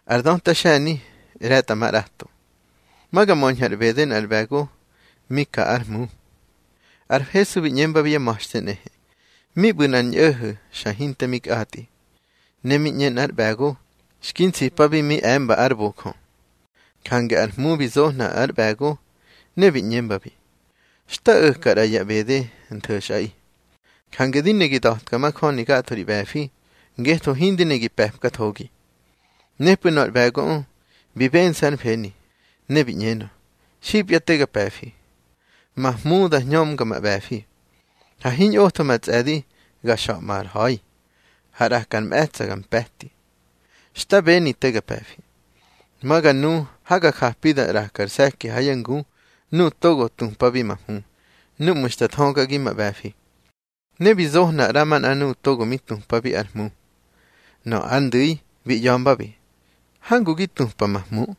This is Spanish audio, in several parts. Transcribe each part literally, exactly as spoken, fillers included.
Ardon tashani reta marato. Maga monjar beden albago mika armu. Arhesu vinyemba via mostene. Mi bunan yehu shahinta mik ati. Nemi nyen albago. Skinsi pabi mi amba arboko. Kange armu bizohna albago. Ne vinyemba vi. Sta ukara ya bede ntushai. Kange dinegi dohtka makhoni gatori bafi. Geto hindinegi pepka togi. Nepu albago. Biben san peni. Ne vinyeno. Ship yatega bafi. Mahmuda nyom gama bafi. Ha hin otomat adi gasha mar hai. Harakan metsagan petti. Sta beni tega bafi. Maga nu haga kapida rakar seki hayangu nu togo tumpabi mahmu. Nu musta thonga gima bafi. Ne bizohna raman anu togo mitumpabi armu. No andui bi yombabi. Hangu gitumpa mahmu.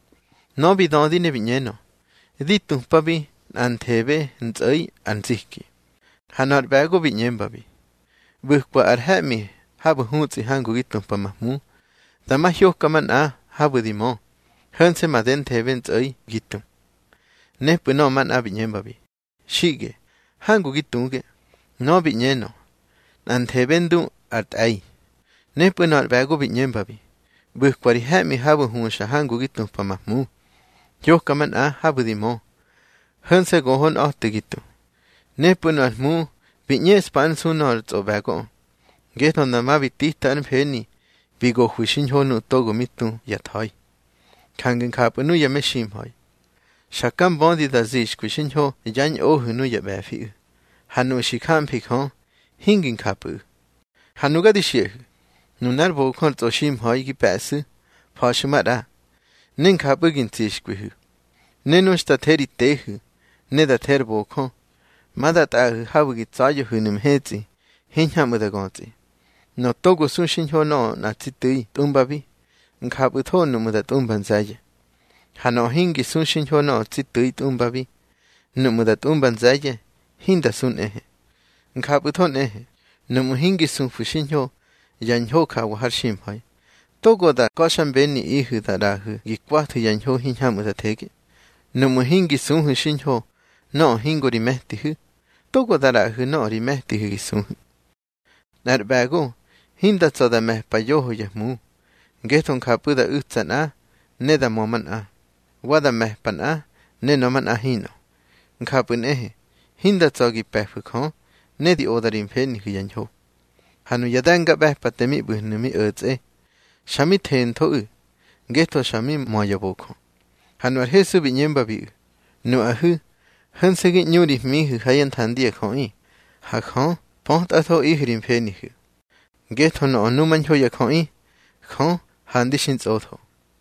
No bidondi ne vinyeno. Di tumpabi antebe ntsai anziki. Hanor bago vinyembabi. Bukwa arhami habu hutsi hangu gitumpa mahmu. Dama hyokaman a habu dimo. Hanse maden tebe ntsai gitum. Nepu no man a vinyembabi. Shige. Hangu gitunge. No vinyeno. Antebendu artai. Nepu no bago vinyembabi. Bukwa rihami habu hunsha hangu gitumpa mahmu. Yokaman a habu dimo. Hanse gohon ohtigitu. Nepun almu vinyes pansu nor tsobago. Geton na mabitita an peni. Bigo huishin honu togo mitu yathai. Kangen kapunu yameshim hoi. Shakam bondi da zish kuishin ho yan ohunu yabafi. Hanu shikam pikon hingin kapu. Hanuga di shiehu. Nunar bokon toshim hoi ki pasu. Pashimara. Nen kapu gintish kuihu. Nenu stateri tehu. Neda ter bokon. Madat ahu habu gitsayo hunum hezi. Hinyamuda gonzi. No togo sunshin ho no na titui tumbabi. Nkabu to numuda tumban zaye. Hano hingi sunshin ho no titui tumbabi. Numuda tumban zaye. Hinda sun ehe. Nkabu to nehe. Numu hingi sun fushin ho. Yan ho ka waharshim hai. Togo da koshan beni ihu da rahu. Gikwatu yan ho hinyamuda tege. Numu hingi sun hushin ho. No hingo rimehtihu. Togo da rahu no rimehtihu gisunhu. Narbago. Hinda tsoda mehpa yoho yahmu. Geton kapuda utsan a. Neda moman a. Wada mehpan a. Nenoman a hino. Nkapun ehe. Hinda tsogi pehfukon. Nedi odarim peni huyanho. Hanu yadanga behpa temi buhnumi ötse. Shami ten to u. Geto shami moyabokon. Hanu arhesu binyemba bi u. Nu ahu. Hansegi nyuri mihu hayan tandia kon i. Hakon. Pont ato ihrim peni hu. Geto no onuman hoya kon i. Kon handishin tsoto.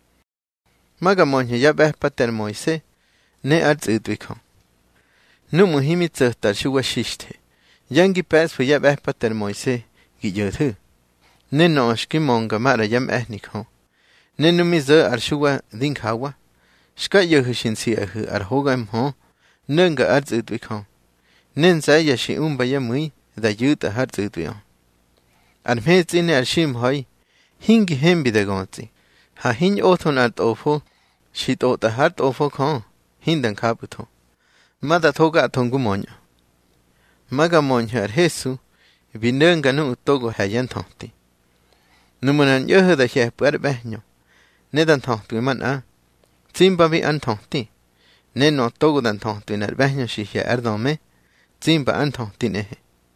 Maga monye ya behpa ter moise. Ne arz udwikon. Nu muhimi tsohtar shuwa shishte. Yangi pesfu ya behpa ter moise. Giyothu. Ne no oshki monga mara yam ehnikon. Ne numi zo arshuwa dinkawa. Shka yohushin si ahu arhoga mho. Nunga arz udwikon. Nen zaya shi umba ya mui. Da yuta harz udwion. Armez ine arshim hoi. Hingi hembi da gonzi. Ha hin oton art ofo. Shit ota hart ofo kon. Hindan kabuto. Mada toga atongu monyo. Maga monyo arhesu. Binunga nu utogo hayan tonti. Numunan yoho da hiepu arbehnyo. Nedan tonti man a. Zimba vi an tonti. Neno togo dan tonti narbehnyo shihya ardome. Zimba an tonti nehe.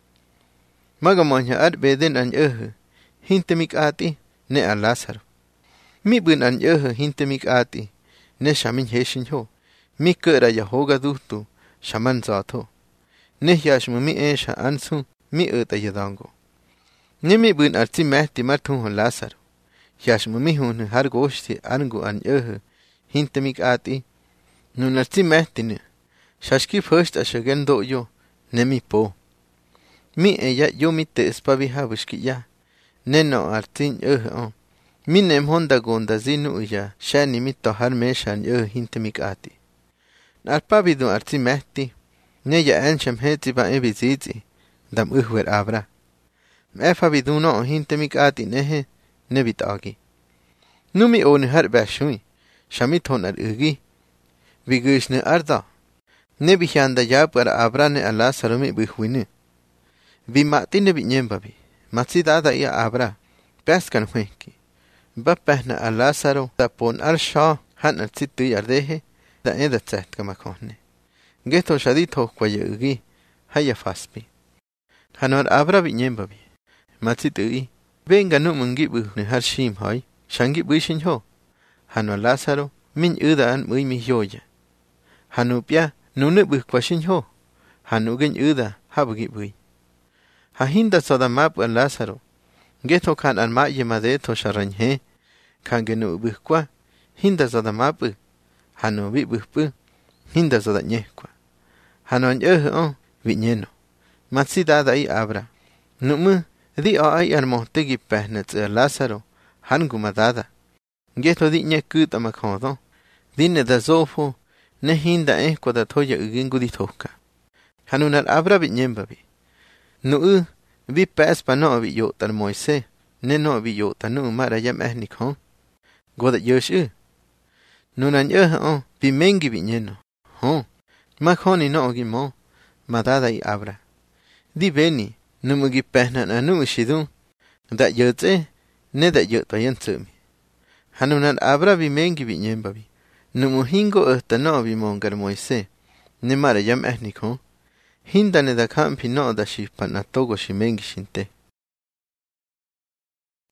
Maga monyo arbeden an yoho. Hintemik ati. Ne a Lazaro. Mi bun an yoho hintemik ati. Ne shamin heshin ho. Mi kura yahoga duhtu. Shaman zato. Ne yashmu mi esha ansu. Mi uta yadango. Nimi bun arti mehti martun hon Lazaro. Yashmu mi hun har goshti angu an yoho. Hintemik ati. Nun arti mehti ne. Shashki first ashagen do yo. Nemi po. Mi eya yo mi te espavi habushki ya. Neno artin yoho on. Mi nem honda gonda zinu uya. Shani mi tohar meshan yoho hintemik ati. Narpavidu arti mehti. Ne ya anshem heti ba ebi zizi. Dam uhwer abra. Mefa viduno hintemik ati nehe. Nebit agi. Numi one har bashui, shamiton ar ugi. Vigishne arda. Ne bihanda ya para abrane a Lázaro mi bihwine. Vi matine binyembabi. Matsidada ia abra. Pescan huenki. Va pehna a Lázaro da pon al shaw han al situ yardehe da eda tset kamakone. Geto shadito kwaye ugi. Haya faspi. Hanor abra binyembabi. Matsitui. Venga no mungi bu ne har shim hoy. Shangi bishin ho. Hanor Lázaro min uda an mui mi yoya. Hanupia nune bu kwashin ho. Hanugen uda habugi bui. Hahinda soda map an Lázaro. Geto kan an ma yemade to sharanhe. Kan genu bu kwa. Hinda soda map. Hanu bi bu pu. Hinda soda nyekwa. Hanu an yohe on vinyeno. Matsidada i abra. Numu di o ay armohtegi pehnet a Lázaro. Hangu madada. Geto di nyekut amakodo. Dine da zofo. Ne hinda eh kwa da toya ugingu di toka. Hanunar abra vinyembabi. Nu u vi pes pa no vi yotar Moise. Ne no vi yotar nu mara yam eh nikon. Goda yosh u. Nunan yohe on vi mengi vinyeno. Hon. Makoni no ogi mo. Madada i abra. Di beni. Numugi pehnan anu ushidun. Da yotse. Ne da yotar yansumi. Hanunar abra vi mengi vinyembabi. Numu hingo uhta no vi mongar Moise. Ne mara yam eh nikon. Hinda ne da kampi no da shipan atogo shimengi shinte.